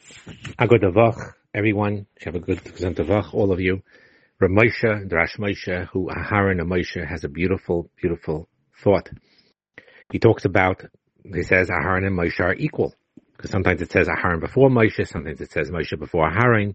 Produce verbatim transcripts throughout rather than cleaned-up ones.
A good davach, everyone. Have a good davach, all of you. Rav Moshe, Drash Moshe, who Aharon and Moshe has a beautiful, beautiful thought. He talks about, he says Aharon and Moshe are equal. Because sometimes it says Aharon before Moshe, sometimes it says Moshe before Aharon.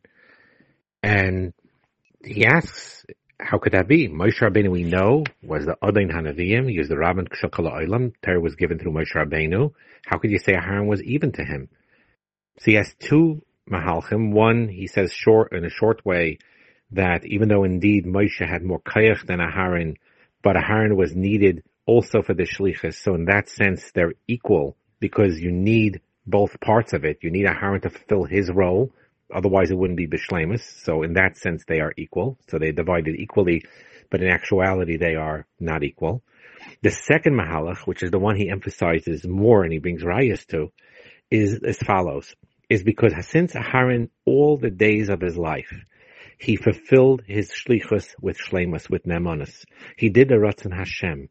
And he asks, how could that be? Moshe Rabbeinu, we know, was the Odain Hanaviyim. He was the Rabban Kshal Olam. Torah was given through Moshe Rabbeinu. How could you say Aharon was even to him? So he has two Mahalchim. One, he says short, in a short way, that even though indeed Moshe had more Kayach than Aharon, but Aharon was needed also for the Shlichus. So in that sense, they're equal because you need both parts of it. You need Aharon to fulfill his role. Otherwise, it wouldn't be Bishlemus. So in that sense, they are equal. So they divided equally, but in actuality, they are not equal. The second Mahalach, which is the one he emphasizes more and he brings rayas to, is as follows. Is because since Aharon, all the days of his life, he fulfilled his shlichus with shleimus, with nemonis. He did the Ratzon Hashem.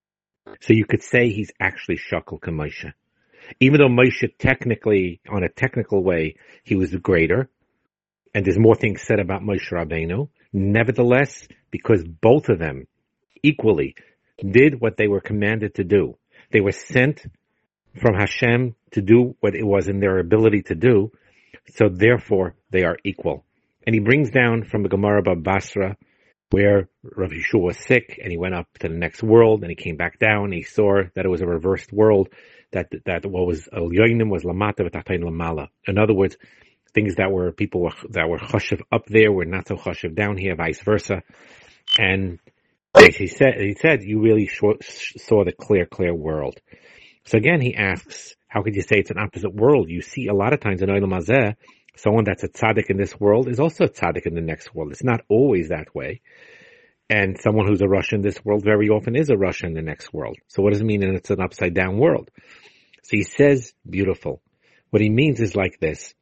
So you could say he's actually Shakal K'Moshe. Even though Moshe technically, on a technical way, he was greater, and there's more things said about Moshe Rabbeinu, nevertheless, because both of them equally did what they were commanded to do. They were sent from Hashem to do what it was in their ability to do, so therefore they are equal. And he brings down from the Gemara Bab Basra, where Rav Yeshua was sick, and he went up to the next world, and he came back down, and he saw that it was a reversed world, that that what was El Yoinim was Lamata v'Tachtain Lamala. In other words, things that were, people were, that were chashiv up there were not so chashiv down here, vice versa. And he said, he said, you really saw the clear, clear world. So again, he asks, how could you say it's an opposite world? You see a lot of times in Olam Hazeh, someone that's a tzaddik in this world is also a tzaddik in the next world. It's not always that way. And someone who's a Russian in this world very often is a Russian in the next world. So what does it mean that it's an upside down world? So he says, beautiful. What he means is like this,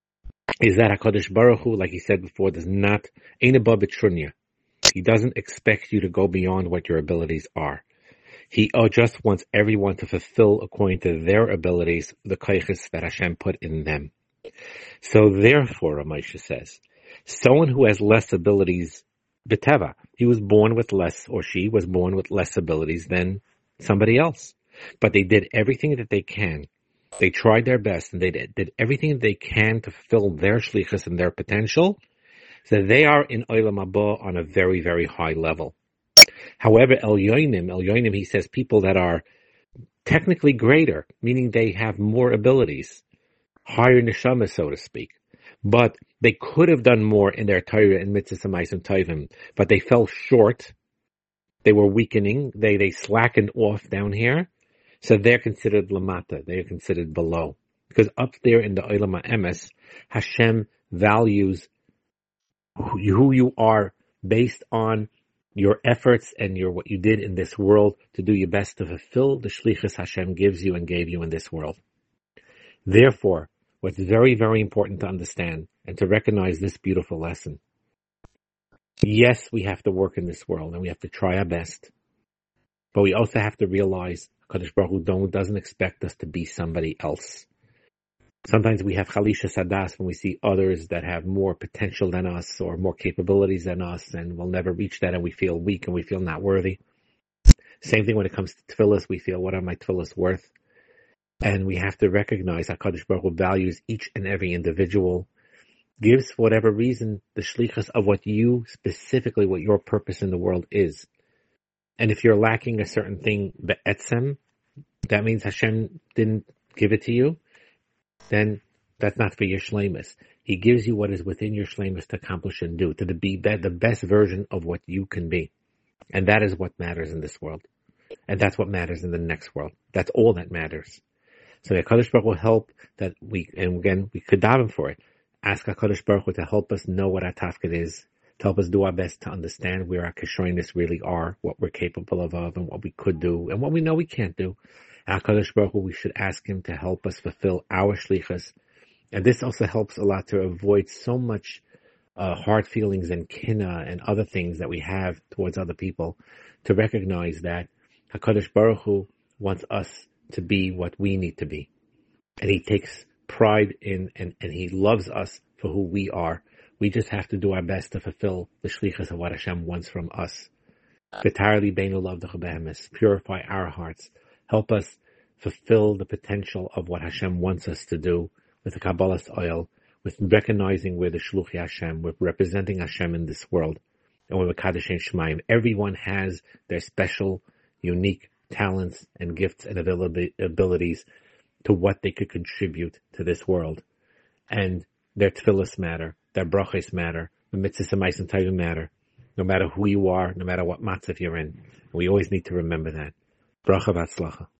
is that HaKadosh Baruch Hu, like he said before, does not, ain't above betrunya. He doesn't expect you to go beyond what your abilities are. He oh, just wants everyone to fulfill according to their abilities, the kaiches that Hashem put in them. So therefore, Moshe says, someone who has less abilities, B'teva, he was born with less, or she was born with less abilities than somebody else. But they did everything that they can. They tried their best, and they did, did everything that they can to fulfill their shlichus and their potential. So they are in Olam Haba on a very, very high level. However, El Yoinim, El Yoinim, he says people that are technically greater, meaning they have more abilities, higher neshama, so to speak. But they could have done more in their Torah and mitzvahs and ma'asim tovim, but they fell short. They were weakening. They they slackened off down here. So they're considered lamata. They are considered below. Because up there in the Olam HaEmes, Hashem values who you, who you are based on your efforts and your what you did in this world to do your best to fulfill the shlichus Hashem gives you and gave you in this world. Therefore, what's very, very important to understand and to recognize this beautiful lesson. Yes, we have to work in this world and we have to try our best. But we also have to realize HaKadosh Baruch Hu don't, doesn't expect us to be somebody else. Sometimes we have chalisha sadas when we see others that have more potential than us or more capabilities than us, and we'll never reach that, and we feel weak and we feel not worthy. Same thing when it comes to tefillas. We feel, what are my tefillas worth? And we have to recognize HaKadosh Baruch Hu values each and every individual, gives for whatever reason the shlichus of what you, specifically what your purpose in the world is. And if you're lacking a certain thing, be'etzem, that means Hashem didn't give it to you, then that's not for your shleimus. He gives you what is within your shleimus to accomplish and do, to be the best version of what you can be. And that is what matters in this world. And that's what matters in the next world. That's all that matters. So the HaKadosh Baruch Hu will help that we, and again, we could daven for it. Ask HaKadosh Baruch Hu to help us know what our tafkid is, to help us do our best to understand where our kishoinis really are, what we're capable of, of, and what we could do, and what we know we can't do. HaKadosh Baruch Hu, we should ask him to help us fulfill our shlichus. And this also helps a lot to avoid so much uh, hard feelings and kina and other things that we have towards other people, to recognize that HaKadosh Baruch Hu wants us to be what we need to be. And he takes pride in, and, and He loves us for who we are. We just have to do our best to fulfill the shlichus of what Hashem wants from us. Purify our hearts. Help us fulfill the potential of what Hashem wants us to do with the Kabbalah's oil, with recognizing we're the Shluchi Hashem, we're representing Hashem in this world, and we're Kaddish Shemaim. Everyone has their special, unique talents and gifts and abilities to what they could contribute to this world. And their tefillos matter, their brachos matter, the mitzvahs and ma'asim tovim matter, no matter who you are, no matter what matzav you're in. And we always need to remember that. Bracha v'atzlacha.